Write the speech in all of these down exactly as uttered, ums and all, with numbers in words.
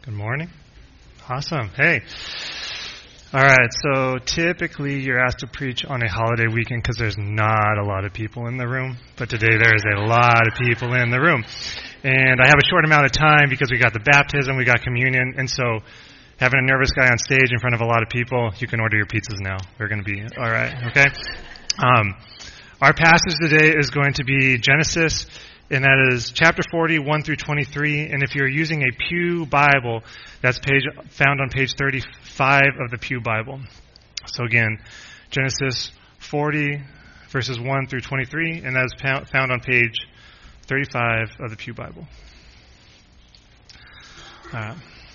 Good morning. Awesome. Hey. All right, so typically you're asked to preach on a holiday weekend because there's not a lot of people in the room, but today there is a lot of people in the room. And I have a short amount of time because we got the baptism, we got communion, and so having a nervous guy on stage in front of a lot of people, you can order your pizzas now. They're going to be all right, okay? Um, our passage today is going to be Genesis, and that is chapter forty, one through twenty-three. And if you're using a Pew Bible, that's page found on page thirty-five of the Pew Bible. So again, Genesis forty, verses one through twenty-three, and that is found on page thirty-five of the Pew Bible. Uh,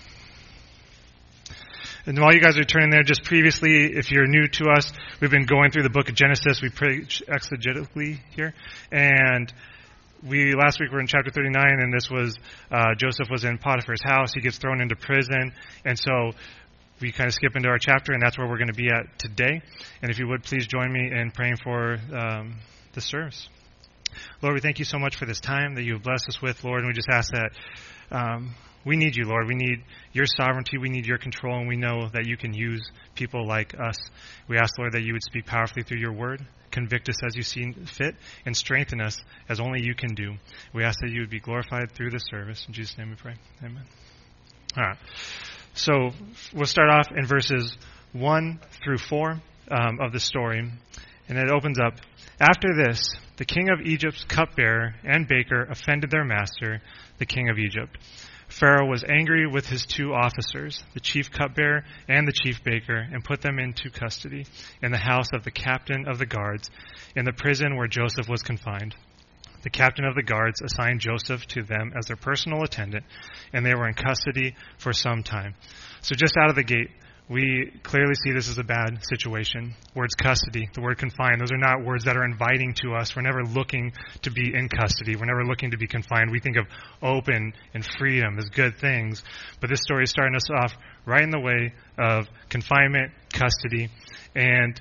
And while you guys are turning there, just previously, if you're new to us, we've been going through the book of Genesis. We preach exegetically here. And we last week were in chapter thirty-nine, and this was, uh, Joseph was in Potiphar's house. He gets thrown into prison. And so we kind of skip into our chapter, and that's where we're going to be at today. And if you would, please join me in praying for um, the service. Lord, we thank you so much for this time that you have blessed us with, Lord, and we just ask that um, we need you, Lord. We need your sovereignty. We need your control, and we know that you can use people like us. We ask, Lord, that you would speak powerfully through your word, convict us as you see fit, and strengthen us as only you can do. We ask that you would be glorified through this service. In Jesus' name we pray. Amen. All right. So we'll start off in verses one through four um, of the story, and it opens up. After this, the king of Egypt's cupbearer and baker offended their master, the king of Egypt. Pharaoh was angry with his two officers, the chief cupbearer and the chief baker, and put them into custody in the house of the captain of the guards, in the prison where Joseph was confined. The captain of the guards assigned Joseph to them as their personal attendant, and they were in custody for some time. So just out of the gate, we clearly see this is a bad situation. Words custody, the word confined, those are not words that are inviting to us. We're never looking to be in custody. We're never looking to be confined. We think of open and freedom as good things. But this story is starting us off right in the way of confinement, custody, and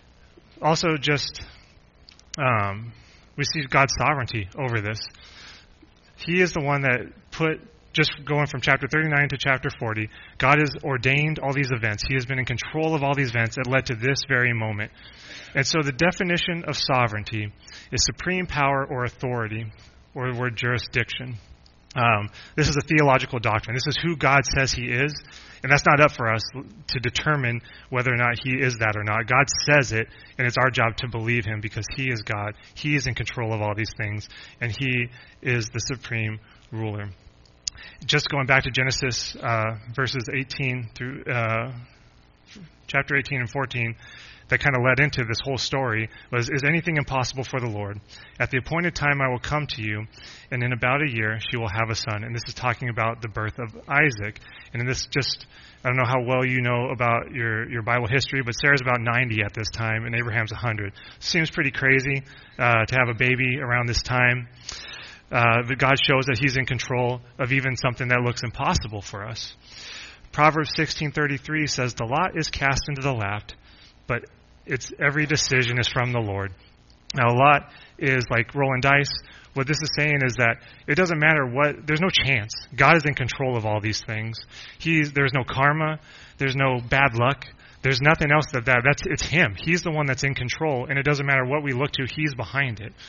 also just um, we see God's sovereignty over this. He is the one that put Just going from chapter thirty-nine to chapter forty, God has ordained all these events. He has been in control of all these events that led to this very moment. And so the definition of sovereignty is supreme power or authority, or the word jurisdiction. Um, this is a theological doctrine. This is who God says he is, and that's not up for us to determine whether or not he is that or not. God says it, and it's our job to believe him because he is God. He is in control of all these things, and he is the supreme ruler. Just going back to Genesis uh, verses eighteen through uh, chapter eighteen and fourteen, that kind of led into this whole story was, is anything impossible for the Lord? At the appointed time I will come to you, and in about a year she will have a son. And this is talking about the birth of Isaac. And in this just, I don't know how well you know about your, your Bible history, but Sarah's about ninety at this time, and Abraham's one hundred. Seems pretty crazy uh, to have a baby around this time. Uh, that God shows that he's in control of even something that looks impossible for us. Proverbs sixteen thirty-three says, the lot is cast into the lap, but it's every decision is from the Lord. Now, a lot is like rolling dice. What this is saying is that it doesn't matter what, there's no chance. God is in control of all these things. He's, there's no karma. There's no bad luck. There's nothing else that, that that's, it's him. He's the one that's in control, and it doesn't matter what we look to, he's behind it.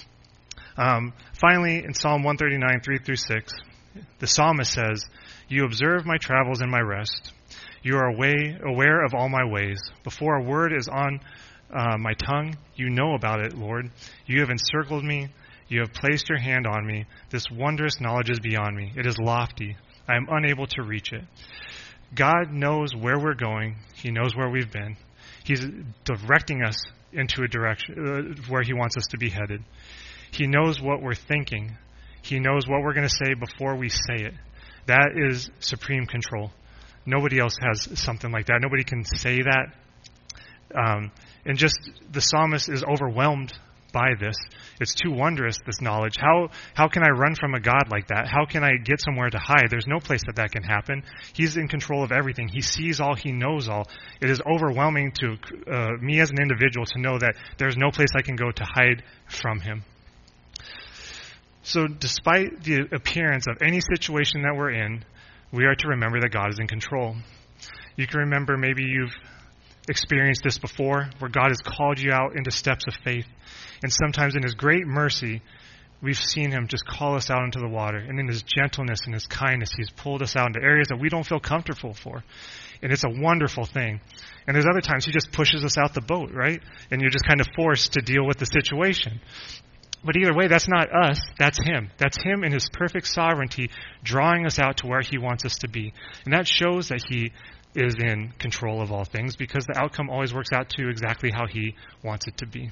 Um, finally, in Psalm one thirty-nine, three through six, the psalmist says, you observe my travels and my rest. You are away, aware of all my ways. Before a word is on uh, my tongue, you know about it, Lord. You have encircled me. You have placed your hand on me. This wondrous knowledge is beyond me. It is lofty. I am unable to reach it. God knows where we're going. He knows where we've been. He's directing us into a direction uh, where he wants us to be headed. He knows what we're thinking. He knows what we're going to say before we say it. That is supreme control. Nobody else has something like that. Nobody can say that. Um, and just the psalmist is overwhelmed by this. It's too wondrous, this knowledge. How how can I run from a God like that? How can I get somewhere to hide? There's no place that that can happen. He's in control of everything. He sees all. He knows all. It is overwhelming to uh, me as an individual to know that there's no place I can go to hide from him. So despite the appearance of any situation that we're in, we are to remember that God is in control. You can remember maybe you've experienced this before, where God has called you out into steps of faith. And sometimes in his great mercy, we've seen him just call us out into the water. And in his gentleness and his kindness, he's pulled us out into areas that we don't feel comfortable for. And it's a wonderful thing. And there's other times he just pushes us out the boat, right? And you're just kind of forced to deal with the situation. But either way, that's not us, that's him. That's him in his perfect sovereignty drawing us out to where he wants us to be. And that shows that he is in control of all things, because the outcome always works out to exactly how he wants it to be.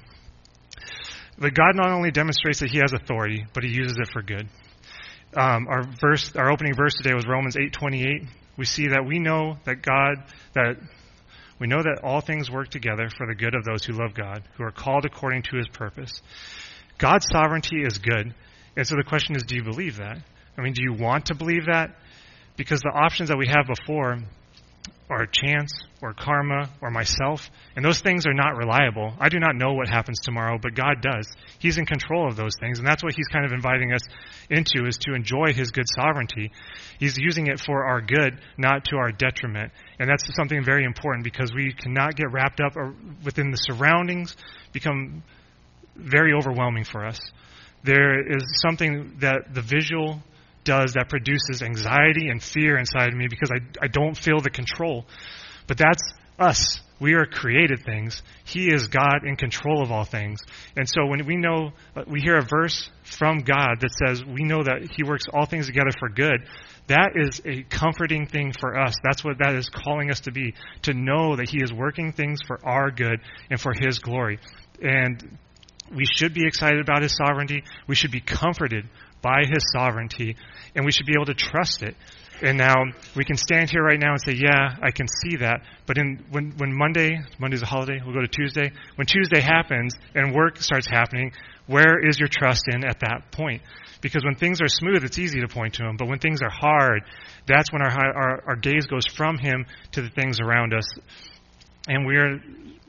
But God not only demonstrates that he has authority, but he uses it for good. Um, our verse, our opening verse today was Romans eight twenty-eight. We see that we know that God, that we know that all things work together for the good of those who love God, who are called according to his purpose. God's sovereignty is good. And so the question is, do you believe that? I mean, do you want to believe that? Because the options that we have before are chance or karma or myself, and those things are not reliable. I do not know what happens tomorrow, but God does. He's in control of those things, and that's what he's kind of inviting us into, is to enjoy his good sovereignty. He's using it for our good, not to our detriment. And that's something very important, because we cannot get wrapped up within the surroundings, become very overwhelming for us. There is something that the visual does that produces anxiety and fear inside of me, because I, I don't feel the control. But that's us. We are created things. He is God in control of all things. And so when we know, we hear a verse from God that says we know that he works all things together for good, that is a comforting thing for us. That's what that is calling us to be, to know that he is working things for our good and for his glory. And we should be excited about his sovereignty. We should be comforted by his sovereignty, and we should be able to trust it. And now we can stand here right now and say, yeah, I can see that. But in when, when Monday, Monday's a holiday, we'll go to Tuesday. When Tuesday happens and work starts happening, where is your trust in at that point? Because when things are smooth, it's easy to point to him. But when things are hard, that's when our our, our gaze goes from him to the things around us. And we're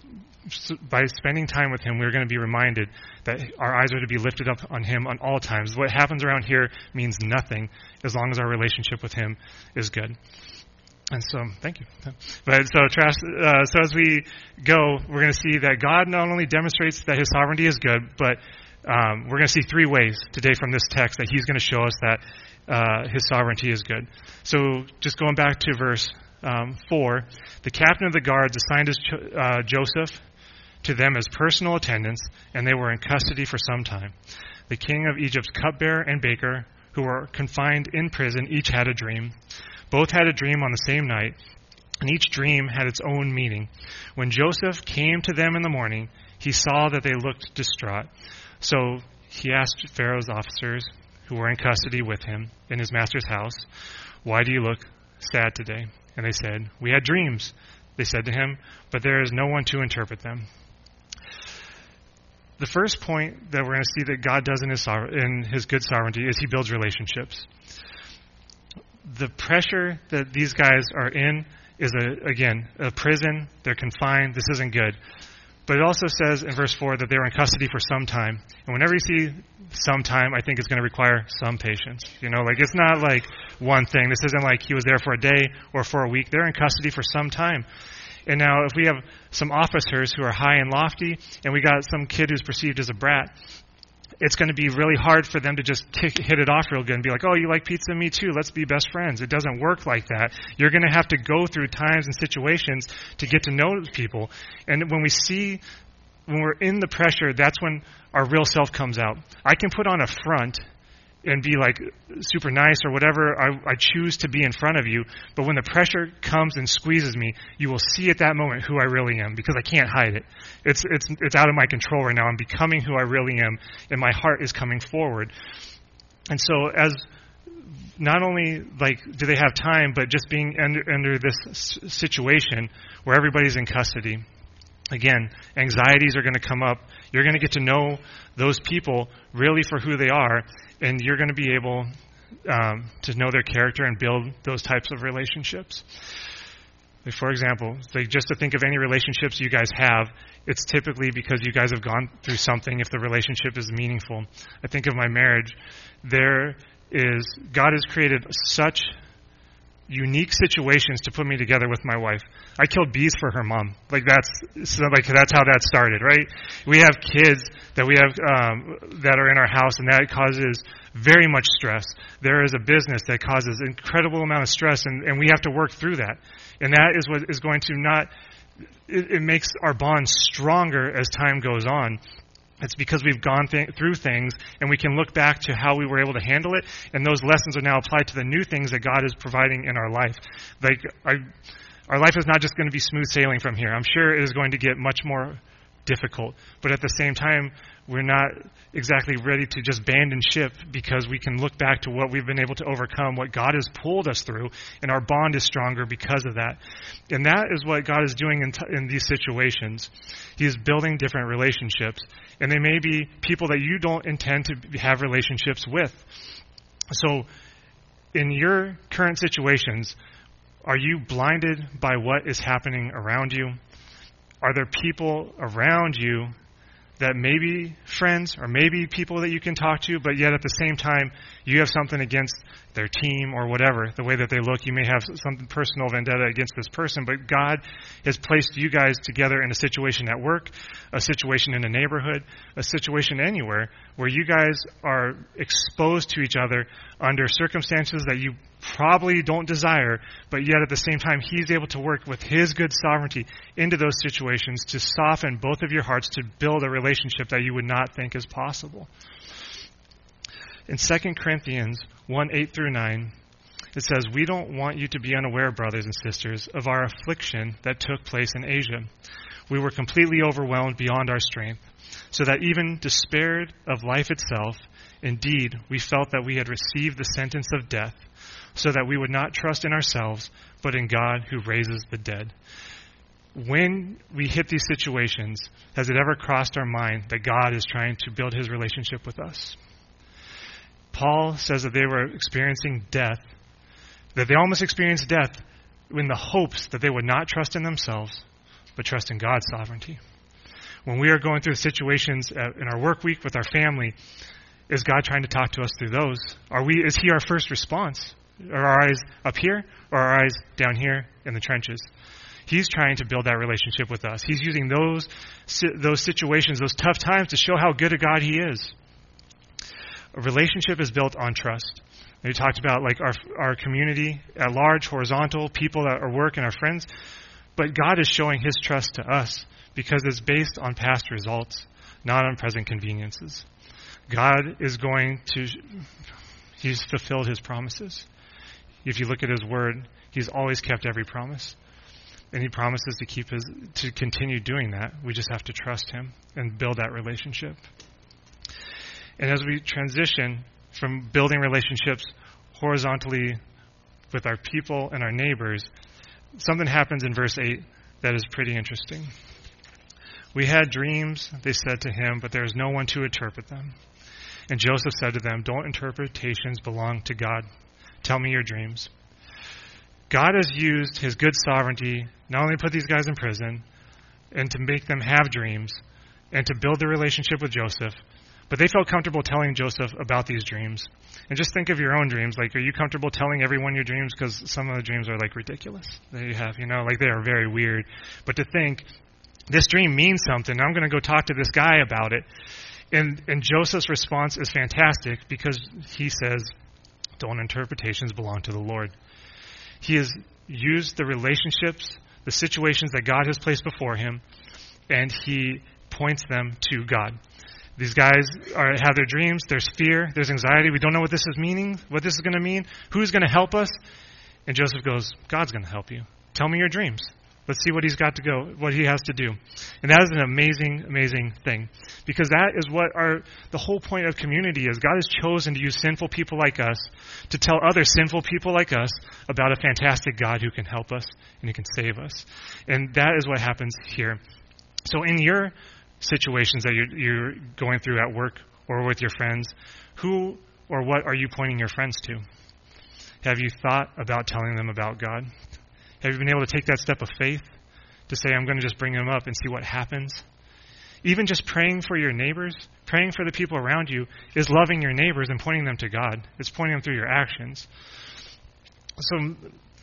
by spending time with him, we're going to be reminded that our eyes are to be lifted up on him on all times. What happens around here means nothing as long as our relationship with him is good. And so, thank you. But so, uh, so as we go, we're going to see that God not only demonstrates that his sovereignty is good, but um, we're going to see three ways today from this text that he's going to show us that uh, his sovereignty is good. So, just going back to verse um, four, the captain of the guards assigned his cho- uh, Joseph to them as personal attendants, and they were in custody for some time. The king of Egypt's cupbearer and baker, who were confined in prison, each had a dream. Both had a dream on the same night, and each dream had its own meaning. When Joseph came to them in the morning, he saw that they looked distraught. So he asked Pharaoh's officers, who were in custody with him in his master's house, "Why do you look sad today?" And they said, "We had dreams," they said to him, "but there is no one to interpret them." The first point that we're going to see that God does in his, in his good sovereignty is he builds relationships. The pressure that these guys are in is, a, again, a prison. They're confined. This isn't good. But it also says in verse four that they were in custody for some time. And whenever you see some time, I think it's going to require some patience. You know, like it's not like one thing. This isn't like he was there for a day or for a week. They're in custody for some time. And now if we have some officers who are high and lofty, and we got some kid who's perceived as a brat, it's going to be really hard for them to just tick, hit it off real good and be like, "Oh, you like pizza? Me too. Let's be best friends." It doesn't work like that. You're going to have to go through times and situations to get to know people. And when we see, when we're in the pressure, that's when our real self comes out. I can put on a front and be like super nice or whatever I, I choose to be in front of you, but when the pressure comes and squeezes me, you will see at that moment who I really am, because I can't hide it. It's it's it's out of my control right now. I'm becoming who I really am, and my heart is coming forward. And so as not only like do they have time, but just being under, under this situation where everybody's in custody, again, anxieties are going to come up. You're going to get to know those people really for who they are, and you're going to be able um, to know their character and build those types of relationships. Like for example, like just to think of any relationships you guys have, it's typically because you guys have gone through something if the relationship is meaningful. I think of my marriage. There is, God has created such unique situations to put me together with my wife. I killed bees for her mom. Like that's so like that's how that started, right? We have kids that we have um, that are in our house, and that causes very much stress. There is a business that causes incredible amount of stress, and, and we have to work through that. And that is what is going to not. It, it makes our bond stronger as time goes on. It's because we've gone th- through things, and we can look back to how we were able to handle it, and those lessons are now applied to the new things that God is providing in our life. Like, I, our life is not just going to be smooth sailing from here. I'm sure it is going to get much more difficult, but at the same time, we're not exactly ready to just abandon ship, because we can look back to what we've been able to overcome, what God has pulled us through, and our bond is stronger because of that. And that is what God is doing in, t- in these situations. He is building different relationships, and they may be people that you don't intend to have relationships with. So in your current situations, are you blinded by what is happening around you? Are there people around you that may be friends or maybe people that you can talk to, but yet at the same time you have something against their team or whatever, the way that they look? You may have something personal vendetta against this person, but God has placed you guys together in a situation at work, a situation in a neighborhood, a situation anywhere where you guys are exposed to each other under circumstances that you probably don't desire, but yet at the same time He's able to work with His good sovereignty into those situations to soften both of your hearts, to build a relationship that you would not think is possible. In Second Corinthians one, eight through nine, it says, "We don't want you to be unaware, brothers and sisters, of our affliction that took place in Asia. We were completely overwhelmed beyond our strength, so that even despaired of life itself. Indeed, we felt that we had received the sentence of death, so that we would not trust in ourselves, but in God who raises the dead." When we hit these situations, has it ever crossed our mind that God is trying to build His relationship with us? Paul says that they were experiencing death, that they almost experienced death in the hopes that they would not trust in themselves, but trust in God's sovereignty. When we are going through situations in our work week with our family, is God trying to talk to us through those? Are we? Is He our first response? Are our eyes up here, or are our eyes down here in the trenches? He's trying to build that relationship with us. He's using those those situations, those tough times, to show how good a God He is. A relationship is built on trust. And we talked about like our our community at large, horizontal, people at our work and our friends. But God is showing His trust to us because it's based on past results, not on present conveniences. God is going to, He's fulfilled His promises. If you look at His Word, He's always kept every promise. And He promises to keep His, to continue doing that. We just have to trust Him and build that relationship. And as we transition from building relationships horizontally with our people and our neighbors, something happens in verse eight that is pretty interesting. "We had dreams," they said to him, "but there is no one to interpret them." And Joseph said to them, "Don't interpretations belong to God? Tell me your dreams." God has used His good sovereignty not only to put these guys in prison and to make them have dreams and to build the relationship with Joseph, but they felt comfortable telling Joseph about these dreams. And just think of your own dreams. Like, are you comfortable telling everyone your dreams? Because some of the dreams are like ridiculous that you have, you know, like they are very weird. But to think, this dream means something. I'm going to go talk to this guy about it. And, and Joseph's response is fantastic because he says, "Don't interpretations belong to the Lord?" He has used the relationships, the situations that God has placed before him, and he points them to God. These guys are, have their dreams. There's fear. There's anxiety. We don't know what this is meaning, what this is going to mean. Who's going to help us? And Joseph goes, "God's going to help you. Tell me your dreams. Let's see what He's got to go, what He has to do." And that is an amazing, amazing thing. Because that is what our the whole point of community is. God has chosen to use sinful people like us to tell other sinful people like us about a fantastic God who can help us and who can save us. And that is what happens here. So in your situations that you're, you're going through at work or with your friends, who or what are you pointing your friends to? Have you thought about telling them about God? Have you been able to take that step of faith to say, I'm going to just bring them up and see what happens? Even just praying for your neighbors, praying for the people around you, is loving your neighbors and pointing them to God. It's pointing them through your actions. So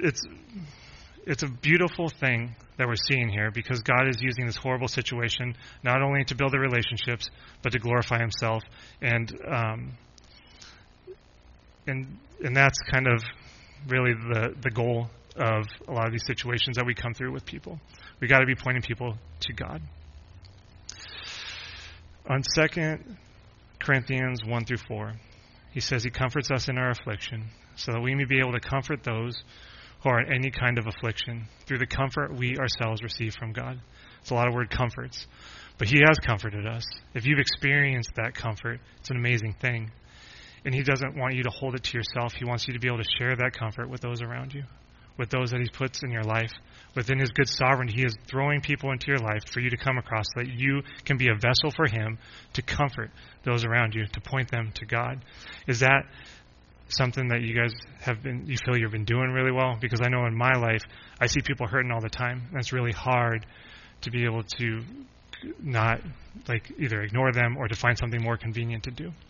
it's it's a beautiful thing that we're seeing here, because God is using this horrible situation not only to build the relationships, but to glorify himself. And um, and and that's kind of really the, the goal of a lot of these situations that we come through with people. We got to be pointing people to God. On Second Corinthians one through four, he says he comforts us in our affliction, so that we may be able to comfort those who are in any kind of affliction through the comfort we ourselves receive from God. It's a lot of word comforts, but he has comforted us. If you've experienced that comfort, it's an amazing thing. And he doesn't want you to hold it to yourself. He wants you to be able to share that comfort with those around you, with those that he puts in your life. Within his good sovereignty, he is throwing people into your life for you to come across, so that you can be a vessel for him to comfort those around you, to point them to God. Is that something that you guys have been, you feel you've been doing really well? Because I know in my life, I see people hurting all the time. And it's really hard to be able to not like either ignore them or to find something more convenient to do.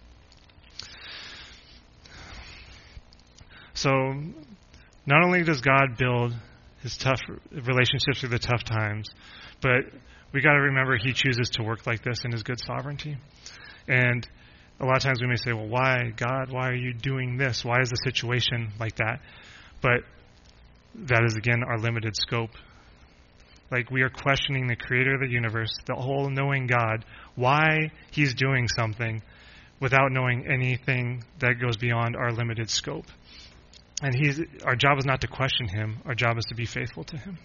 So not only does God build his tough relationships through the tough times, but we got to remember he chooses to work like this in his good sovereignty. And a lot of times we may say, well, why, God, why are you doing this? Why is the situation like that? But that is, again, our limited scope. Like, we are questioning the creator of the universe, the all-knowing God, why he's doing something without knowing anything that goes beyond our limited scope. And he's, our job is not to question him. Our job is to be faithful to him.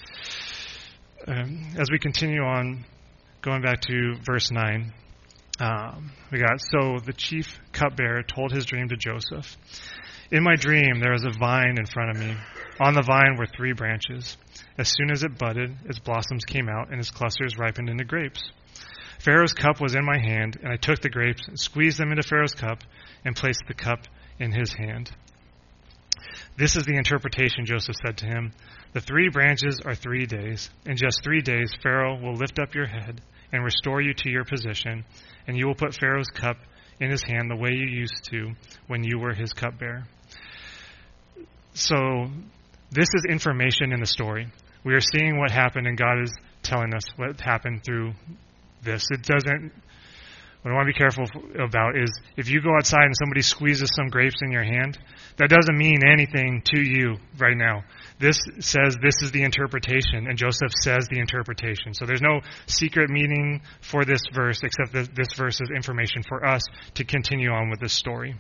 Um, as we continue on, going back to verse nine, um, we got, so the chief cupbearer told his dream to Joseph. In my dream, there was a vine in front of me. On the vine were three branches. As soon as it budded, its blossoms came out, and its clusters ripened into grapes. Pharaoh's cup was in my hand, and I took the grapes and squeezed them into Pharaoh's cup and placed the cup in his hand. This is the interpretation, Joseph said to him. The three branches are three days. In just three days, Pharaoh will lift up your head and restore you to your position, and you will put Pharaoh's cup in his hand the way you used to when you were his cupbearer. So this is information in the story. We are seeing what happened, and God is telling us what happened through this. It doesn't... What I want to be careful about is if you go outside and somebody squeezes some grapes in your hand, that doesn't mean anything to you right now. This says this is the interpretation, and Joseph says the interpretation. So there's no secret meaning for this verse, except that this verse is information for us to continue on with this story.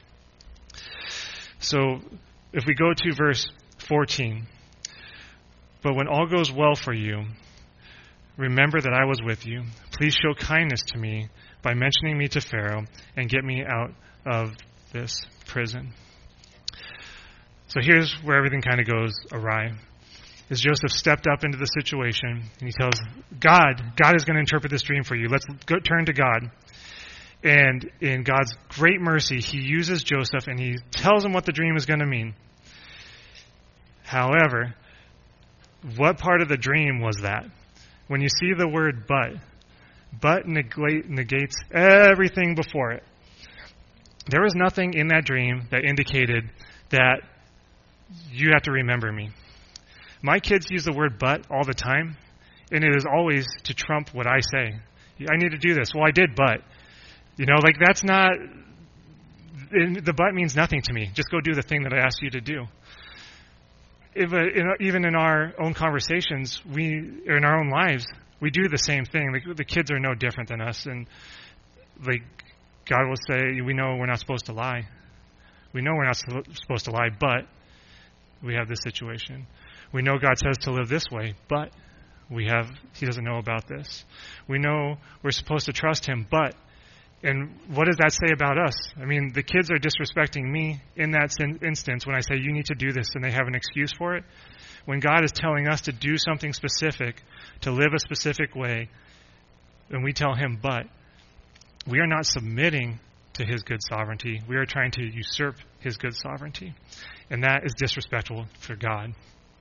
So if we go to verse fourteen, but when all goes well for you, remember that I was with you. Please show kindness to me by mentioning me to Pharaoh and get me out of this prison. So here's where everything kind of goes awry. As Joseph stepped up into the situation, and he tells God, God is going to interpret this dream for you. Let's go turn to God. And in God's great mercy, he uses Joseph and he tells him what the dream is going to mean. However, what part of the dream was that? When you see the word but, but negates everything before it. There was nothing in that dream that indicated that you have to remember me. My kids use the word but all the time, and it is always to trump what I say. I need to do this. Well, I did, but. You know, like that's not, the but means nothing to me. Just go do the thing that I asked you to do. If, uh, in, even in our own conversations, we, or in our own lives, we do the same thing. Like, the kids are no different than us. And like God will say, we know we're not supposed to lie. We know we're not supposed to lie, but we have this situation. We know God says to live this way, but we have, he doesn't know about this. We know we're supposed to trust him, but, and what does that say about us? I mean, the kids are disrespecting me in that instance when I say you need to do this and they have an excuse for it. When God is telling us to do something specific, to live a specific way, and we tell him, but, we are not submitting to his good sovereignty. We are trying to usurp his good sovereignty. And that is disrespectful for God.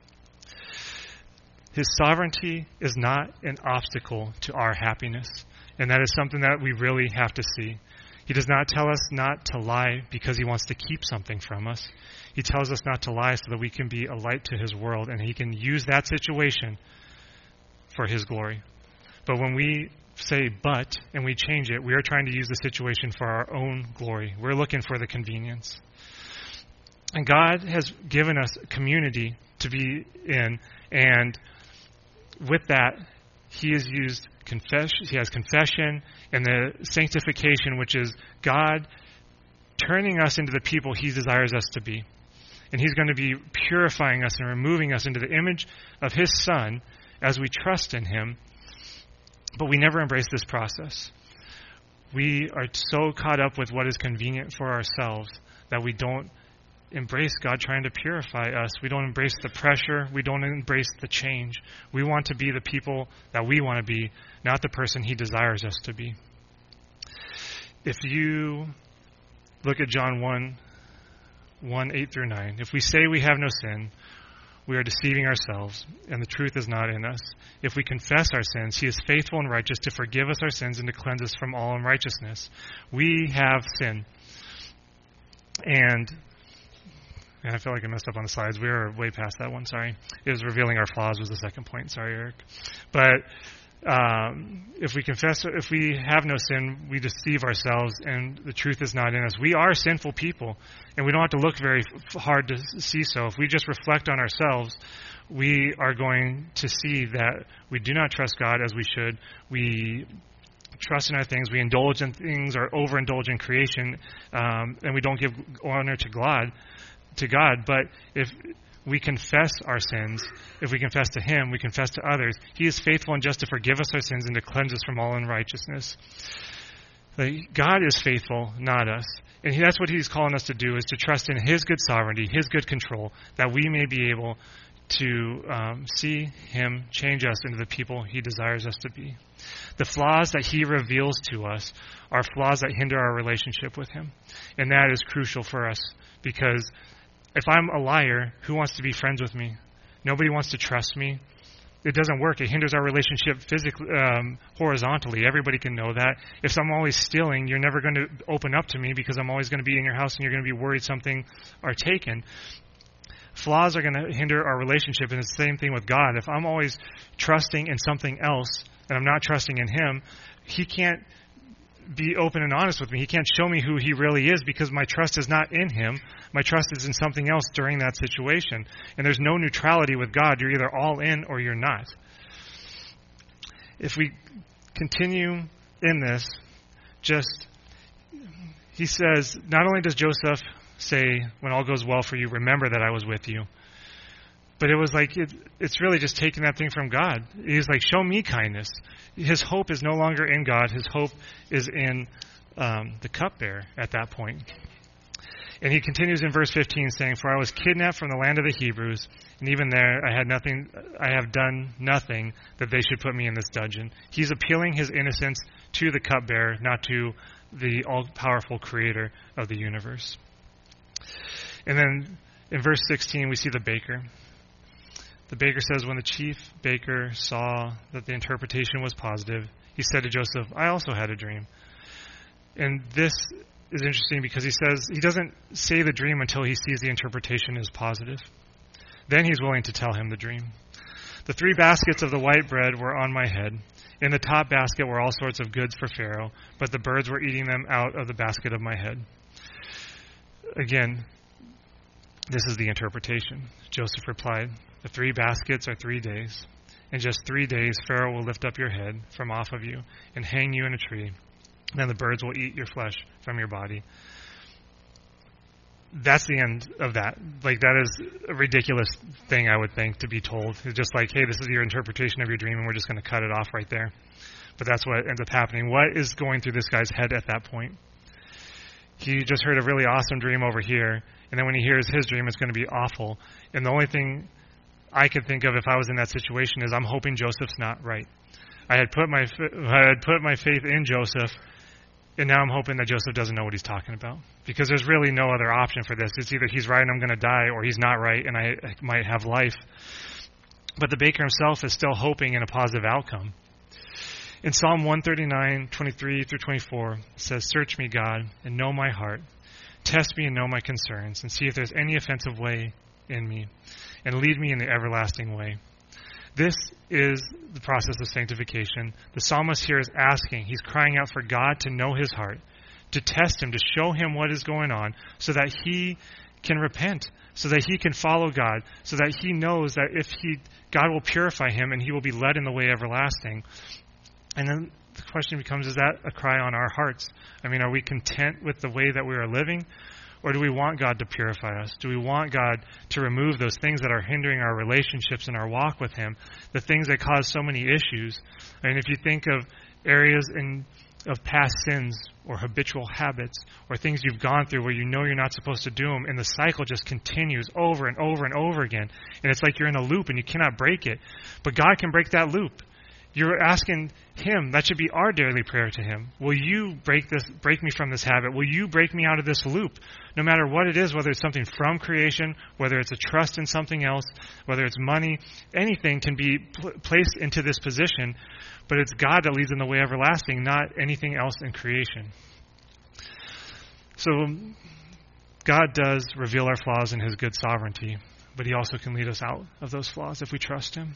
His sovereignty is not an obstacle to our happiness. And that is something that we really have to see. He does not tell us not to lie because he wants to keep something from us. He tells us not to lie so that we can be a light to his world, and he can use that situation for his glory. But when we say but and we change it, we are trying to use the situation for our own glory. We're looking for the convenience. And God has given us a community to be in, and with that, he has used confession. He has confession and the sanctification, which is God turning us into the people he desires us to be. And he's going to be purifying us and removing us into the image of his Son as we trust in him. But we never embrace this process. We are so caught up with what is convenient for ourselves that we don't embrace God trying to purify us. We don't embrace the pressure. We don't embrace the change. We want to be the people that we want to be, not the person he desires us to be. If you look at John one, one, eight through nine, if we say we have no sin, we are deceiving ourselves, and the truth is not in us. If we confess our sins, he is faithful and righteous to forgive us our sins and to cleanse us from all unrighteousness. We have sin. And And I feel like I messed up on the slides. We were way past that one, sorry. It was revealing our flaws was the second point. Sorry, Eric. But um, if we confess, if we have no sin, we deceive ourselves, and the truth is not in us. We are sinful people, and we don't have to look very f- hard to see so. If we just reflect on ourselves, we are going to see that we do not trust God as we should. We trust in our things. We indulge in things or overindulge in creation, um, and we don't give honor to God. to God, but if we confess our sins, if we confess to him, we confess to others, he is faithful and just to forgive us our sins and to cleanse us from all unrighteousness. Like, God is faithful, not us. And he, that's what he's calling us to do, is to trust in his good sovereignty, his good control, that we may be able to um, see him change us into the people he desires us to be. The flaws that he reveals to us are flaws that hinder our relationship with him. And that is crucial for us, because if I'm a liar, who wants to be friends with me? Nobody wants to trust me. It doesn't work. It hinders our relationship physically, um, horizontally. Everybody can know that. If I'm always stealing, you're never going to open up to me, because I'm always going to be in your house and you're going to be worried something are taken. Flaws are going to hinder our relationship, and it's the same thing with God. If I'm always trusting in something else and I'm not trusting in him, he can't be open and honest with me. He can't show me who he really is, because my trust is not in him. My trust is in something else during that situation. And there's no neutrality with God. You're either all in or you're not. If we continue in this, just, he says, not only does Joseph say, when all goes well for you, remember that I was with you. But it was like, it, it's really just taking that thing from God. He's like, show me kindness. His hope is no longer in God. His hope is in um, the cupbearer at that point. And he continues in verse fifteen, saying, for I was kidnapped from the land of the Hebrews, and even there I had nothing. I have done nothing that they should put me in this dungeon. He's appealing his innocence to the cupbearer, not to the all-powerful creator of the universe. And then in verse sixteen, we see the baker. The baker says, when the chief baker saw that the interpretation was positive, he said to Joseph, I also had a dream. And this is interesting, because he says he doesn't say the dream until he sees the interpretation is positive. Then he's willing to tell him the dream. The three baskets of the white bread were on my head. In the top basket were all sorts of goods for Pharaoh, but the birds were eating them out of the basket of my head. Again, this is the interpretation. Joseph replied, the three baskets are three days. In just three days, Pharaoh will lift up your head from off of you and hang you in a tree. Then the birds will eat your flesh from your body. That's the end of that. Like, that is a ridiculous thing, I would think, to be told. It's just like, hey, this is your interpretation of your dream, and we're just going to cut it off right there. But that's what ends up happening. What is going through this guy's head at that point? He just heard a really awesome dream over here, and then when he hears his dream, it's going to be awful. And the only thing I could think of if I was in that situation is I'm hoping Joseph's not right. I had put my I had put my faith in Joseph, and now I'm hoping that Joseph doesn't know what he's talking about, because there's really no other option for this. It's either he's right and I'm going to die, or he's not right and I, I might have life. But the baker himself is still hoping in a positive outcome. In Psalm one thirty-nine, twenty-three through twenty-four, it says, "Search me, God, and know my heart. Test me and know my concerns, and see if there's any offensive way in me, and lead me in the everlasting way." This is the process of sanctification. The psalmist here is asking, he's crying out for God to know his heart, to test him, to show him what is going on, so that he can repent, so that he can follow God, so that he knows that if he, God will purify him and he will be led in the way everlasting. And then the question becomes, is that a cry on our hearts? I mean, are we content with the way that we are living? Or do we want God to purify us? Do we want God to remove those things that are hindering our relationships and our walk with him, the things that cause so many issues? I mean, if you think of areas in of past sins or habitual habits or things you've gone through where you know you're not supposed to do them, and the cycle just continues over and over and over again, and it's like you're in a loop and you cannot break it. But God can break that loop. You're asking him, that should be our daily prayer to him. Will you break this, break me from this habit? Will you break me out of this loop? No matter what it is, whether it's something from creation, whether it's a trust in something else, whether it's money, anything can be pl- placed into this position, but it's God that leads in the way everlasting, not anything else in creation. So God does reveal our flaws in his good sovereignty, but he also can lead us out of those flaws if we trust him.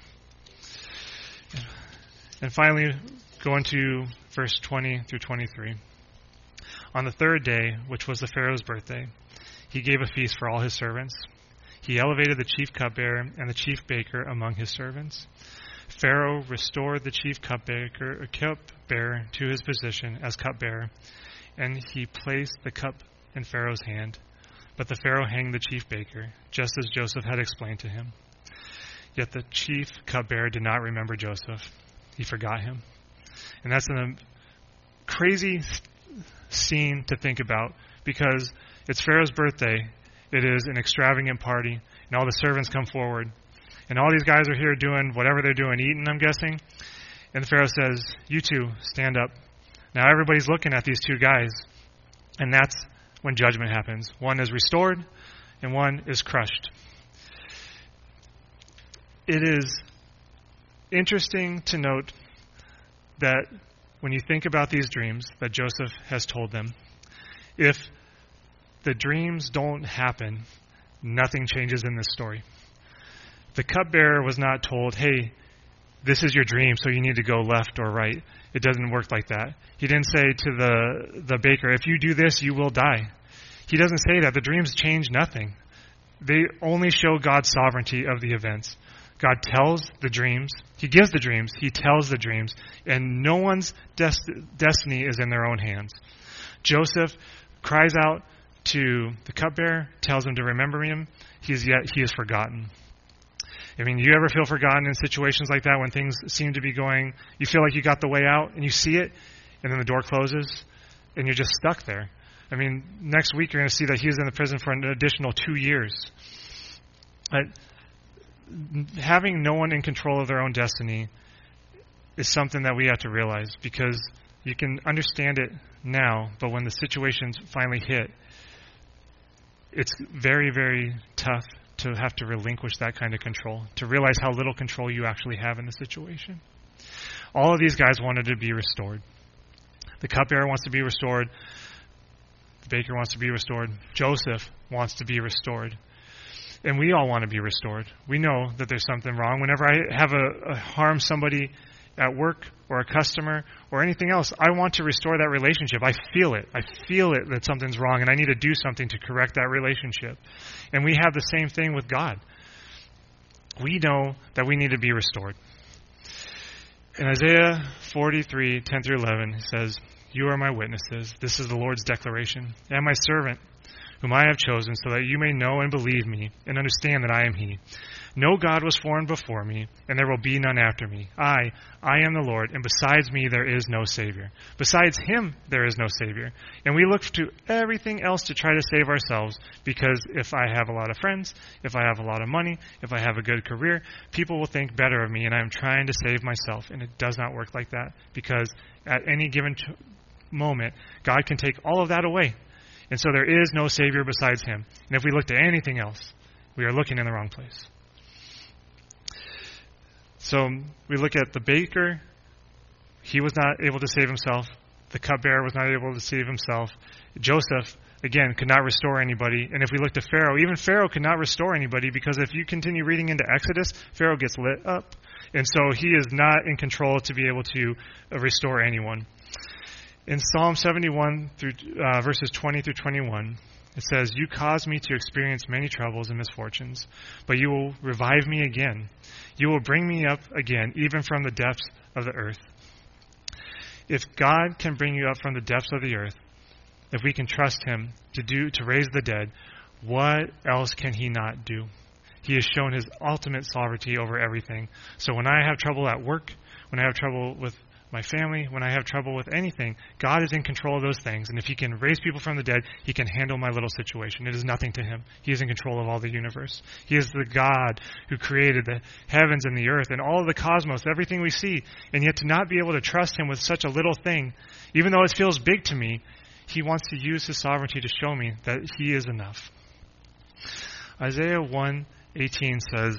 And finally, going to verse twenty through twenty-three. On the third day, which was the Pharaoh's birthday, he gave a feast for all his servants. He elevated the chief cupbearer and the chief baker among his servants. Pharaoh restored the chief cupbearer, cupbearer to his position as cupbearer, and he placed the cup in Pharaoh's hand. But the Pharaoh hanged the chief baker, just as Joseph had explained to him. Yet the chief cupbearer did not remember Joseph. He forgot him. And that's a crazy scene to think about, because it's Pharaoh's birthday. It is an extravagant party, and all the servants come forward. And all these guys are here doing whatever they're doing, eating, I'm guessing. And the Pharaoh says, "You two, stand up." Now everybody's looking at these two guys, and that's when judgment happens. One is restored, and one is crushed. It is interesting to note that when you think about these dreams that Joseph has told them, if the dreams don't happen, nothing changes in this story. The cupbearer was not told, "Hey, this is your dream, so you need to go left or right." It doesn't work like that. He didn't say to the, the baker, "If you do this, you will die." He doesn't say that. The dreams change nothing. They only show God's sovereignty of the events. God tells the dreams. He gives the dreams. He tells the dreams. And no one's des- destiny is in their own hands. Joseph cries out to the cupbearer, tells him to remember him. He's yet he is forgotten. I mean, do you ever feel forgotten in situations like that when things seem to be going, you feel like you got the way out and you see it, and then the door closes and you're just stuck there? I mean, next week you're going to see that he was in the prison for an additional two years. But having no one in control of their own destiny is something that we have to realize, because you can understand it now, but when the situations finally hit, it's very, very tough to have to relinquish that kind of control, to realize how little control you actually have in the situation. All of these guys wanted to be restored. The cupbearer wants to be restored. The baker wants to be restored. Joseph wants to be restored. And we all want to be restored. We know that there's something wrong. Whenever I have a, a harm somebody at work or a customer or anything else, I want to restore that relationship. I feel it. I feel it that something's wrong, and I need to do something to correct that relationship. And we have the same thing with God. We know that we need to be restored. In Isaiah forty-three, ten through eleven, it says, "You are my witnesses." This is the Lord's declaration. "And my servant, whom I have chosen, so that you may know and believe me, and understand that I am he. No God was formed before me, and there will be none after me. I, I am the Lord, and besides me there is no Savior. Besides him there is no Savior." And we look to everything else to try to save ourselves, because if I have a lot of friends, if I have a lot of money, if I have a good career, people will think better of me, and I'm trying to save myself. And it does not work like that, because at any given t- moment, God can take all of that away. And so there is no Savior besides him. And if we look to anything else, we are looking in the wrong place. So we look at the baker. He was not able to save himself. The cupbearer was not able to save himself. Joseph, again, could not restore anybody. And if we look to Pharaoh, even Pharaoh could not restore anybody, because if you continue reading into Exodus, Pharaoh gets lit up. And so he is not in control to be able to restore anyone. In Psalm seventy-one, through uh, verses twenty through twenty-one, it says, "You caused me to experience many troubles and misfortunes, but you will revive me again. You will bring me up again, even from the depths of the earth." If God can bring you up from the depths of the earth, if we can trust him to do to raise the dead, what else can he not do? He has shown his ultimate sovereignty over everything. So when I have trouble at work, when I have trouble with my family, when I have trouble with anything, God is in control of those things. And if he can raise people from the dead, he can handle my little situation. It is nothing to him. He is in control of all the universe. He is the God who created the heavens and the earth and all of the cosmos, everything we see. And yet to not be able to trust him with such a little thing, even though it feels big to me, he wants to use his sovereignty to show me that he is enough. Isaiah one eighteen says,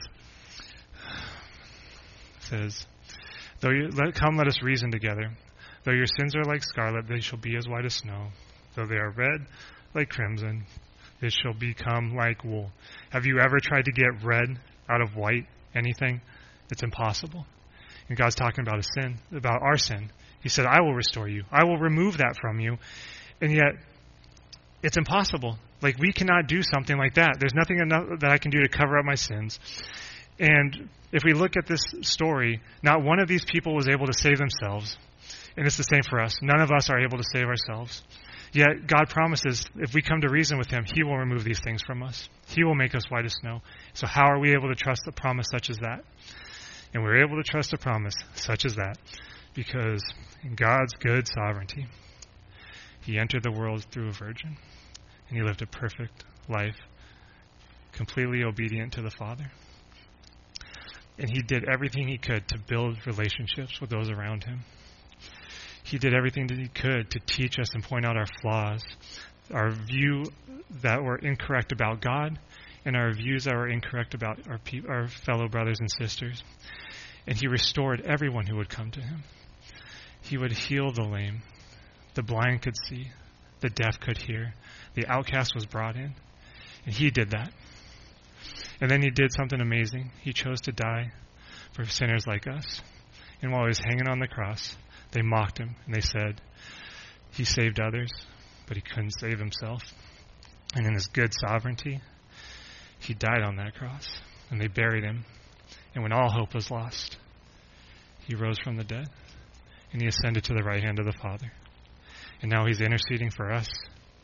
says, Though you, let, come, let us reason together. Though your sins are like scarlet, they shall be as white as snow. Though they are red like crimson, they shall become like wool. Have you ever tried to get red out of white anything? It's impossible. And God's talking about a sin, about our sin. He said, I will restore you. I will remove that from you. And yet, it's impossible. Like, we cannot do something like that. There's nothing enough that I can do to cover up my sins. And if we look at this story, not one of these people was able to save themselves. And it's the same for us. None of us are able to save ourselves. Yet God promises if we come to reason with him, he will remove these things from us. He will make us white as snow. So how are we able to trust a promise such as that? And we're able to trust a promise such as that because in God's good sovereignty, he entered the world through a virgin. And he lived a perfect life, completely obedient to the Father. And he did everything he could to build relationships with those around him. He did everything that he could to teach us and point out our flaws, our view that were incorrect about God, and our views that were incorrect about our, pe- our fellow brothers and sisters. And he restored everyone who would come to him. He would heal the lame. The blind could see. The deaf could hear. The outcast was brought in. And he did that. And then he did something amazing. He chose to die for sinners like us. And while he was hanging on the cross, they mocked him and they said, he saved others, but he couldn't save himself. And in his good sovereignty, he died on that cross. And they buried him. And when all hope was lost, he rose from the dead. And he ascended to the right hand of the Father. And now he's interceding for us.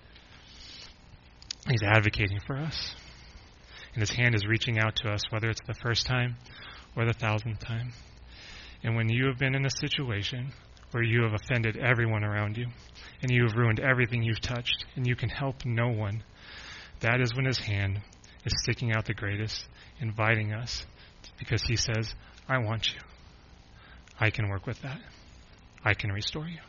He's advocating for us. And his hand is reaching out to us, whether it's the first time or the thousandth time. And when you have been in a situation where you have offended everyone around you, and you have ruined everything you've touched, and you can help no one, that is when his hand is sticking out the greatest, inviting us, because he says, I want you. I can work with that. I can restore you.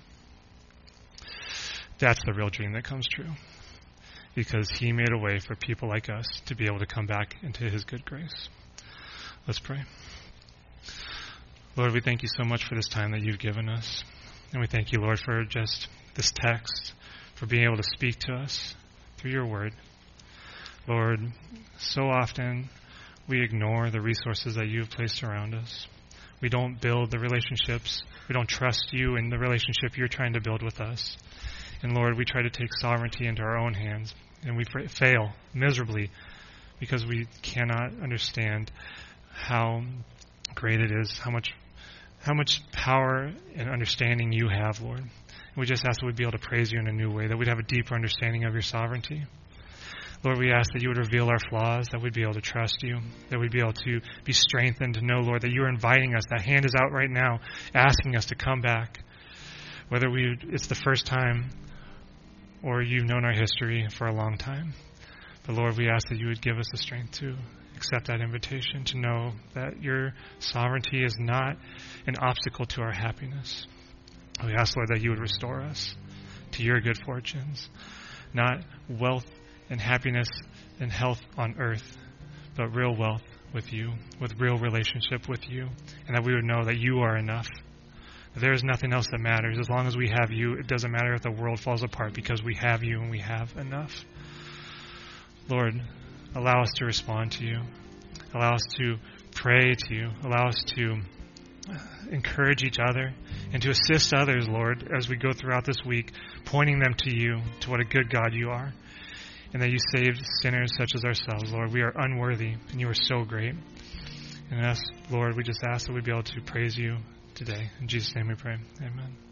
That's the real dream that comes true. Because he made a way for people like us to be able to come back into his good grace. Let's pray. Lord, we thank you so much for this time that you've given us. And we thank you, Lord, for just this text, for being able to speak to us through your word. Lord, so often we ignore the resources that you've placed around us. We don't build the relationships. We don't trust you in the relationship you're trying to build with us. And Lord, we try to take sovereignty into our own hands, and we fail miserably because we cannot understand how great it is, how much how much power and understanding you have, Lord. And we just ask that we'd be able to praise you in a new way, that we'd have a deeper understanding of your sovereignty. Lord, we ask that you would reveal our flaws, that we'd be able to trust you, that we'd be able to be strengthened to know, Lord, that you are inviting us. That hand is out right now, asking us to come back. Whether we it's the first time or you've known our history for a long time. But Lord, we ask that you would give us the strength to accept that invitation, to know that your sovereignty is not an obstacle to our happiness. We ask, Lord, that you would restore us to your good fortunes, not wealth and happiness and health on earth, but real wealth with you, with real relationship with you, and that we would know that you are enough, There is nothing else that matters. As long as we have you, it doesn't matter if the world falls apart because we have you and we have enough. Lord, allow us to respond to you. Allow us to pray to you. Allow us to encourage each other and to assist others, Lord, as we go throughout this week, pointing them to you, to what a good God you are, and that you saved sinners such as ourselves. Lord, we are unworthy, and you are so great. And us, Lord, we just ask that we be able to praise you today. In Jesus' name we pray. Amen.